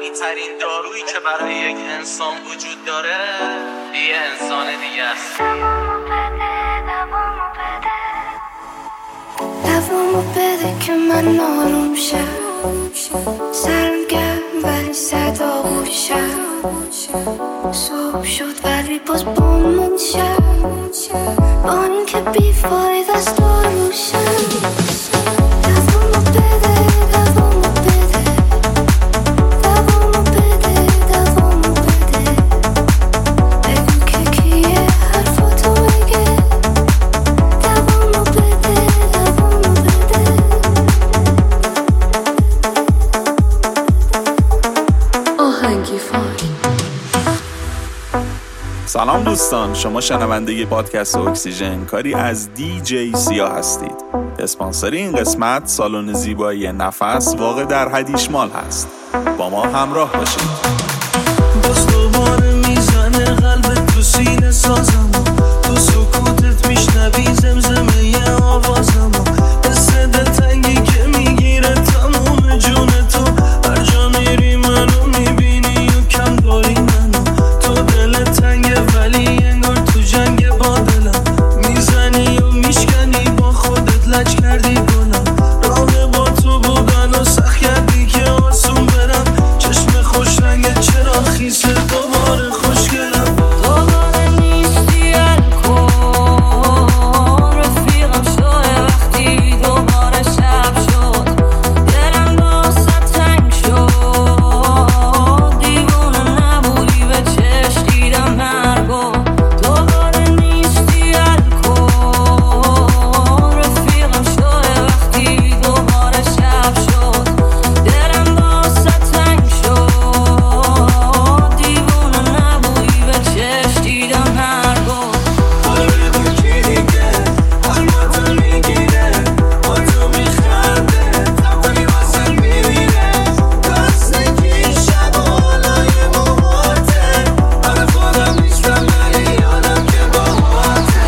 قوی ترین دارویی که برای یک انسان وجود داره یه انسان دیگه است. دوامو بده که من آروم شم، سرم گرم ولی صدا گوشم، صبح شد ولی باز بامون شم، با این که بیفاید است روشم. دوامو بده، دوامو بده، دوامو بده، دوامو بده، بگو که کیه حرفاتو بگه. دوامو بده، دوامو بده. آهنگی فاک. سلام دوستان، شما شنونده پادکست اکسیژن کاری از دی سیا هستید. اسپانسر این قسمت سالن زیبایی نفس واقع در هدیشمال هست. با ما همراه باشید. باز دوباره میزنه قلبت تو سینه سازمو، تو سکوتت میشنوی زمزمه ی آوازمو، حس دلتنگی که میگیره تموم جون تو، هر جا میری منو میبینی و کم داری منو، تو دل تنگه ولی انگار تو جنگ با دلم، میزنی و میشکنی با خودت لج کردی گلم، راه با تو بودن و سخت کردی که آسون برم، چشم خوش رنگت چرا خیسه دوباره خوشگلم. دوباره نیستی الکل رفیقم شده وقتی دوباره شب شد، دلم واسه تنگ شد، دیوونه نبودی به چشم دیدم مرگو. دوباره نیستی الکل رفیقم شده وقتی دوباره شب شد، دلم واسه تنگ شد، دیوونه نبودی به چشم دیدم مرگو. قلبت کی دیگه قلباتو میگیره، با تو میخنده تمامی واسه میمیره، گستگی شب و حالای موهاته، برای خودم نیستم ولی یادم که باهاته.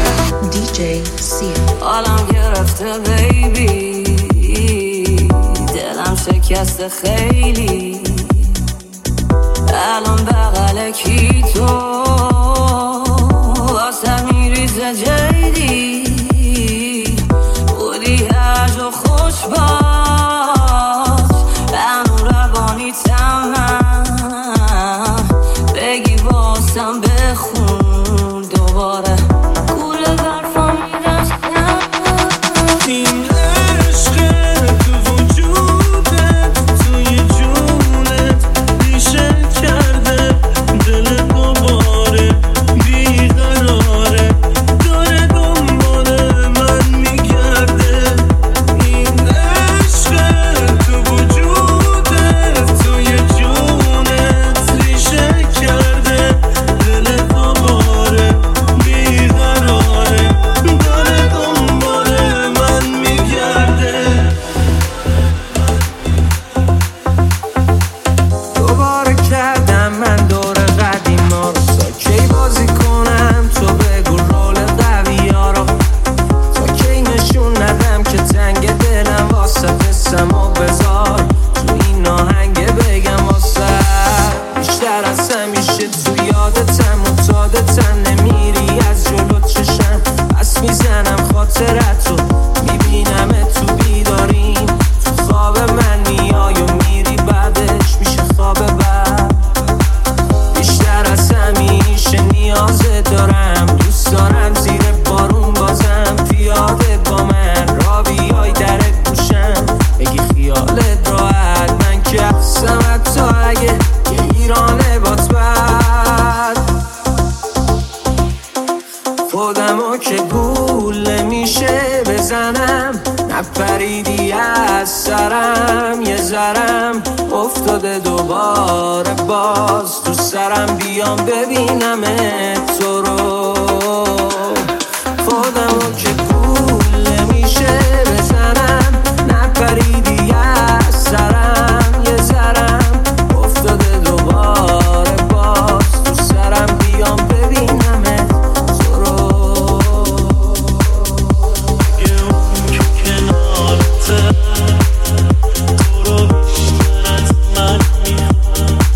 حالم گرفته بیبی، دلم شکسته خیلی، الان بغل کی تو واسه میریزه جیدی، بودی هر جا خوش باش، همون روانی تمام، بگی واسم بخون دوباره گوله برفا میدستم. این عشقه تو وجودت توی جونت ریشه کرده، دل دوباره بیقراره، داره دنبال من میگرده. این عشقه تو وجودت توی جونت ریشه کرده، دل دوباره بیقراره، داره دنبال من میگرده. دوباره کردم من دور قدیما رو، تا کی بازی کنم تو بگو رول قوی ها رو، تا کی نشون ندم که تنگ دلم واسه قسم و بذار تو این آهنگ بگم واسه بیشتر از همیشه تو یادتم و تادتم، نمیری از جلو چشم پس میزنم خاطرت رو، میبینم تو بیداریم، تو خواب من میای و میری بعدش میشه خواب بد، بیشتر از همیشه نیازه دارم، دوست دارم زیر بارون بازم پیاده با من را بیای در گوشم، بگی خیالت راحت من که هستم حتی اگه یه ایرانه بات بد، خودمو که گول میشه بزنم، نپریدی از سرم، یه ذرم افتاده دوباره باز تو سرم، بیام ببینم تو رو، خودمو که گول میشه بزنم، نپریدی از سرم، یه ذرم افتاده دوباره باز تو سرم، بیام ببینم تو رو. کنارته تو رو بیشتر از من میخوام،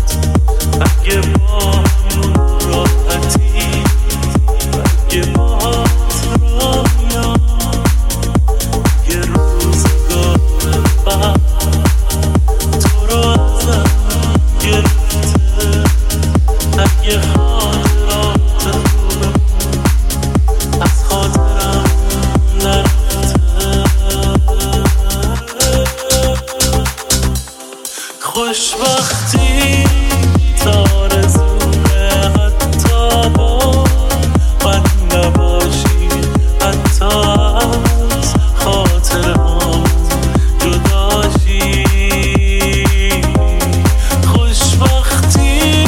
خوشبختی تارزونه حتی با من نباشی، حتی از خاطر هم جداشی. خوشبختی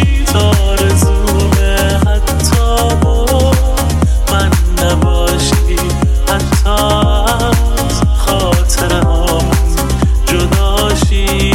تارزونه حتی با من نباشی، حتی از خاطر هم جداشی.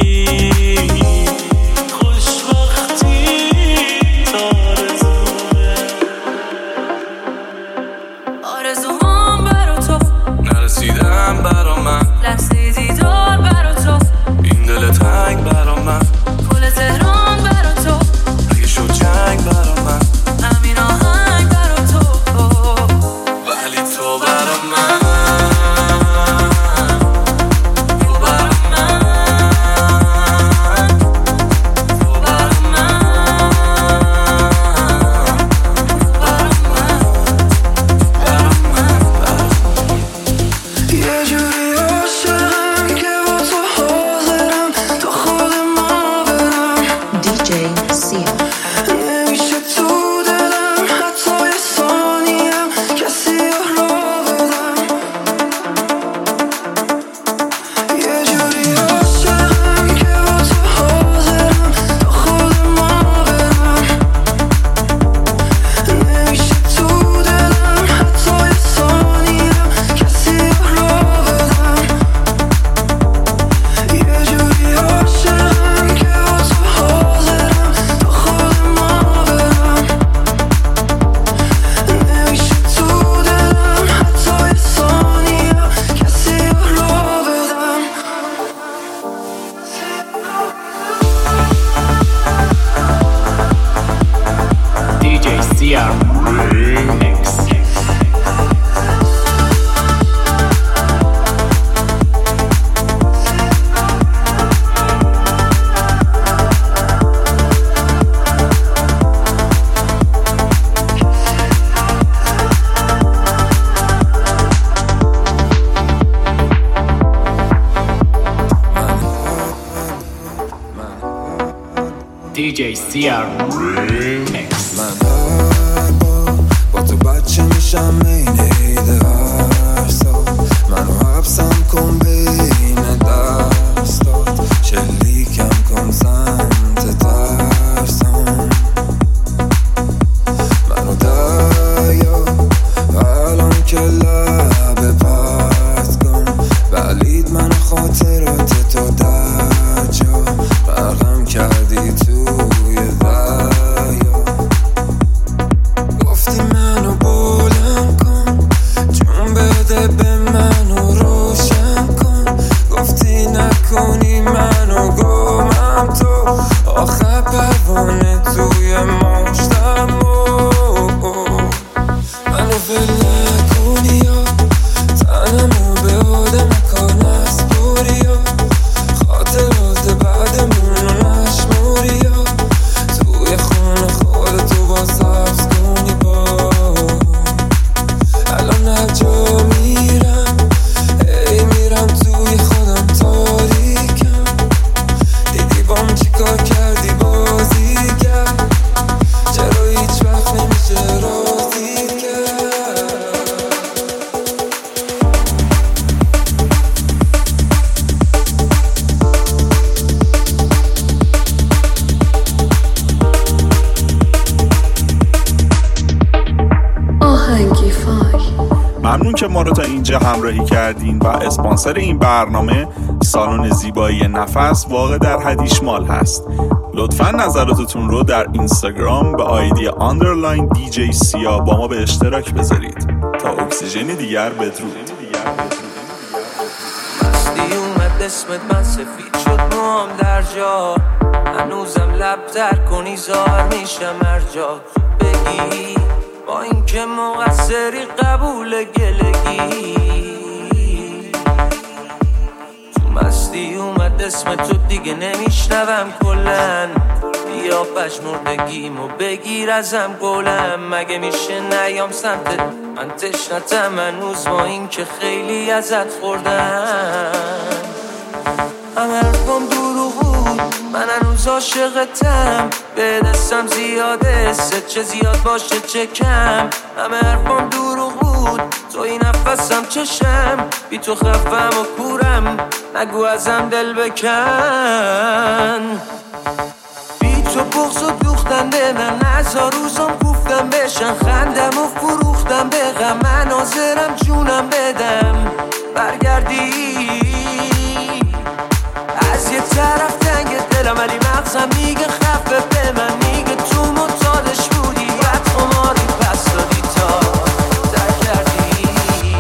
DJ CR Remix. من هر بار با تو بچه میشم این ایده هر سال، منو حبسم کن بین دستات، شلیکم کن سمت ترسم، منو دریا الان که لبه پرت کن، بلید من خاطرات تو در جا برقم کردی توی دریا، گفتی منو بلند کن، جون بده به منو روشن کن، گفتی نکنی منو گمم تو، آخر پروانه توی مشتم، منو ول نکنی یا تنمو به آدم کن از بوری یا خاطرات بعدمونو نشموری یا توی خونه خودتو با سبز کنی با الان هر جا میرم ای میرم توی خودم تاریکم، دیدی بام چی کار کردی بازی کرد، چرا هیچ وقت نمیشه راضی کرد. آهنگی فای. ممنون که ما رو تا اینجا همراهی کردین و اسپانسر این برنامه سالن زیبایی نفس واقع در هدیشمال هست. لطفاً نظراتتون رو در اینستاگرام به آیدی _ DJ با ما به اشتراک بذارید. تا اکسیژنی دیگر بدرود. مستی اومد اسمت من سفید شد موام در جا، هنوزم لب در کنی زار میشم هر جا تو بگی، با اینکه مقصری قبول گلگی، تو مستی اومد اسم تو دیگه نمیشنوم کلن، بیا پشمردگیمو بگیر ازم گلم، مگه میشه نیام سمتت من تشنتم هنوز با اینکه خیلی ازت خوردم، همه حرفم دروغ هنوز عاشقتم، به دستم زیاده، چه زیاد باشه چه کم، همه حرفام دروغ بود، تو این نفسم چشم، بی تو خفم و کورم، نگو ازم دل بکن. بی تو بغض و دوختن به من، هزار روزم گفتم بشن، خندم و فروختم به غم، من حاضرم جونم بدم برگردی. از یه طرف تنگ دلم ولی مغزم میگه خفه به من، میگه تو معتادش بودی، بعد خماری پس دادی تا درک کردی.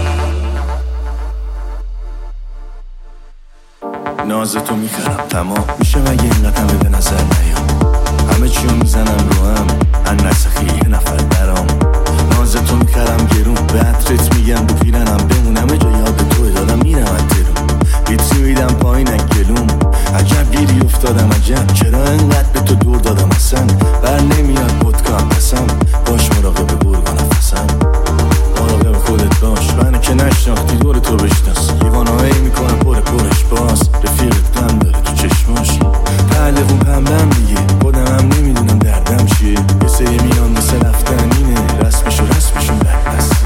نازتو میخرم تمام میشه مگه اینقدر همه به نظر نیام، همه چیو میزنم رو هم هن نسخی یه نفر درام. نازتو میخرم گرون به عطرت میگم دو پیرنم بمونم جا یاد توی دادم میرم اترون بیتری میدم پایین گلوم. عجب گیری افتادم عجب چرا انقدر به تو دور دادم اصلا بر نمیاد پدکام قسم باش مراقب برگا نفسم مراقب خودت باش منو که نشناختی دور تو بشناس دیوانهایی میکنم پرش باز رفیقت غم داره تو چشماش پهلقون پملم دیگه خودم هم نمیدونم دردم چیه یه سری میان مثل رفتنینه رسمشون بدبستی.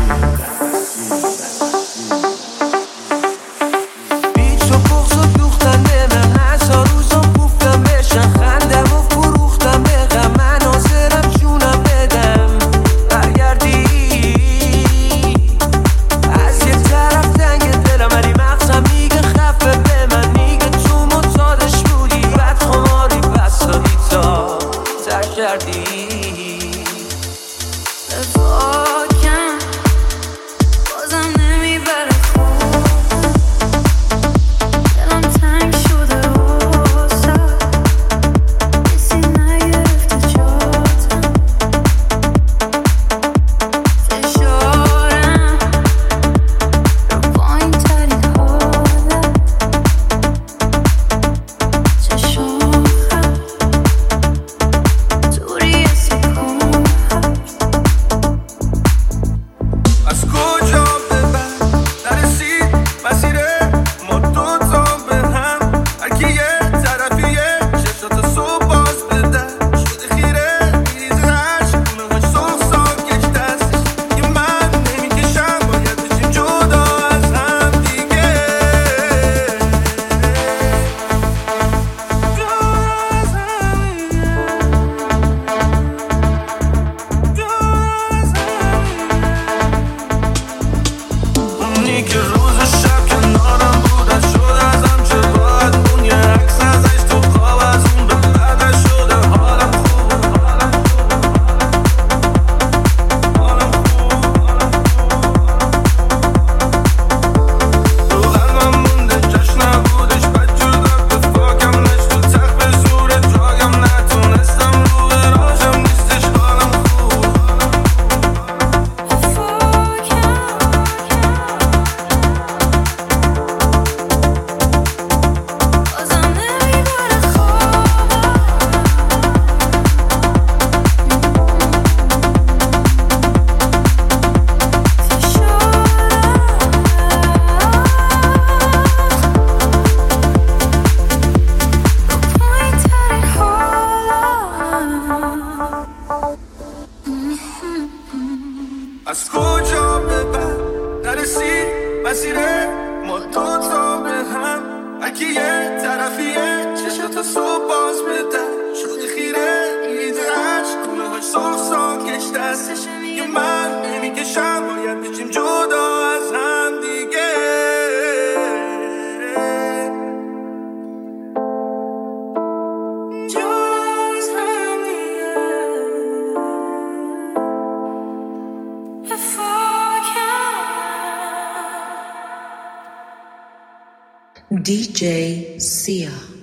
از کجا به بعد نرسید مسیر ما دوتا به هم اگه یه طرفیه چشاتا صبح باز بده شده خیره میده عشق کنه های ساق کشتست یه من نمیکشم باید بشیم جدا از هم دیگه DJ Sia.